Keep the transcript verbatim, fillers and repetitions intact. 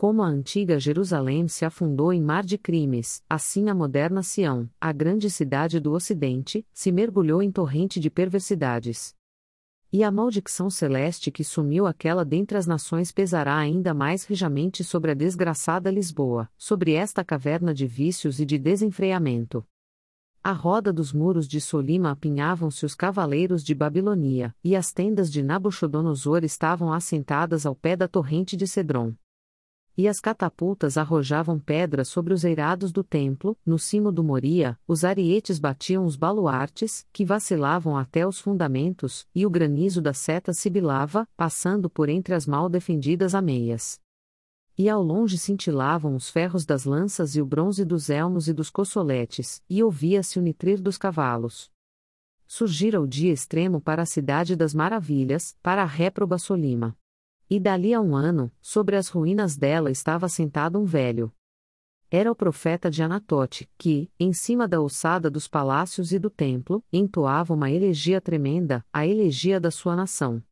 Como a antiga Jerusalém se afundou em mar de crimes, assim a moderna Sião, a grande cidade do Ocidente, se mergulhou em torrente de perversidades. E a maldição celeste que sumiu aquela dentre as nações pesará ainda mais rijamente sobre a desgraçada Lisboa, sobre esta caverna de vícios e de desenfreamento. À roda dos muros de Solima apinhavam-se os cavaleiros de Babilonia, e as tendas de Nabucodonosor estavam assentadas ao pé da torrente de Cedron. E as catapultas arrojavam pedras sobre os eirados do templo, no cimo do Moria, os arietes batiam os baluartes, que vacilavam até os fundamentos, e o granizo da seta sibilava, passando por entre as mal defendidas ameias. E ao longe cintilavam os ferros das lanças e o bronze dos elmos e dos coçoletes, e ouvia-se o nitrir dos cavalos. Surgira o dia extremo para a cidade das maravilhas, para a réproba Solima. E dali a um ano, sobre as ruínas dela estava sentado um velho. Era o profeta de Anatote, que, em cima da ossada dos palácios e do templo, entoava uma elegia tremenda, a elegia da sua nação.